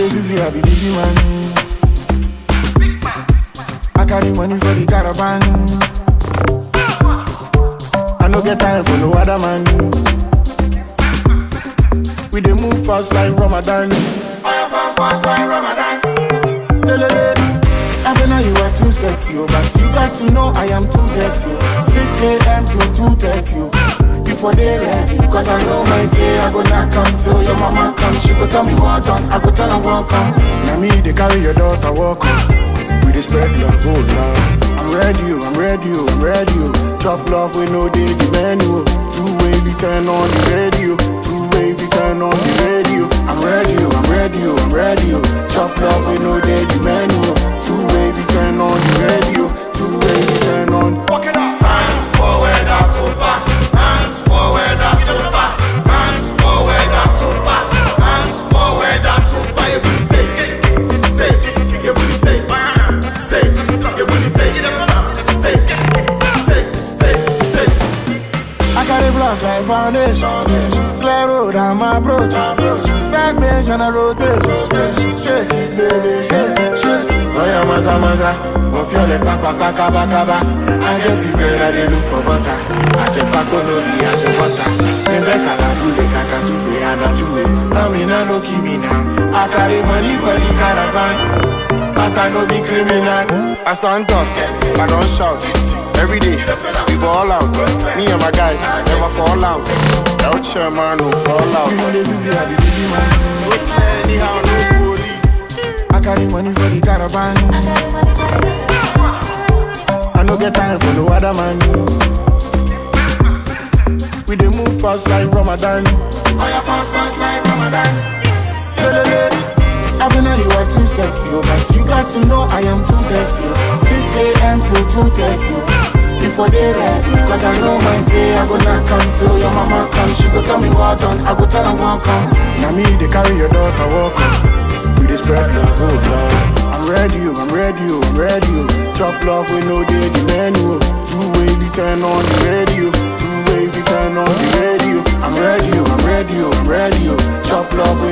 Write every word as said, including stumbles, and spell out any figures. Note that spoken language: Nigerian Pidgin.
days easy, I be busy man. I carry money for the caravan. I no get time for no other man. We dey move fast like Ramadan. I am fast fast like Ramadan. Lelele. I know you are too sexy, oh, but you got to know I am too dirty. six a.m. to two thirty. Before they ready, cause I know my say I go not come till your mama come. She go tell me what done, I go tell her welcome. Now me they carry your daughter walk up. We dey spread love, oh love. I'm ready, oh, I'm ready, oh, I'm ready. Oh. Chop love with no day the menu. Two way we turn on the radio. Two way we turn on the radio. I'm ready, oh, I'm ready, oh, I'm ready. Oh. Chop love with no day the menu. Two way we turn on the radio. Two way we turn on. Fuck it up. Hands forward, up to back. Hands forward, up to back. Hands forward, up to back. Hands forward, up to back. You booty say, say, you booty say, say, you booty say, say, say, say, say. I got a block like foundation. Clear road, I'm approach. Back bench and I rotate. Shake it, baby, shake it, shake it. Oh yeah, maza maza, mon fiole papa papa papa. I get the bread, I dey look for butter. I check back on no be, I check butter. Nembe kala bule kaka souffle and a juwe. Amina no kimi now. I carry money for the caravan, but I no be criminal. I stand up, I don't shout. Every day, we go all out. Me and my guys never fall out. Out here, man, no all out. You know this is how the busy man. Look anyhow, no police. I carry money for the caravan. I no get time for no other man. We dey move fast like Ramadan. I am fast fast like Ramadan. I know you are too sexy, oh, but you got to know I am too dirty. six a.m. to two thirty. Before they ready, cause I know my say I go not come till your mama come. She go tell me what done, I go tell her welcome. Now me they carry your daughter walk up. We dey spread love, oh love. I'm ready, oh, I'm ready, oh, I'm ready. Oh. Chop love with no day the menu. Two way we turn on the radio. Two way we turn on the radio. I'm ready, oh, I'm ready, oh, I'm ready. Oh. Chop love with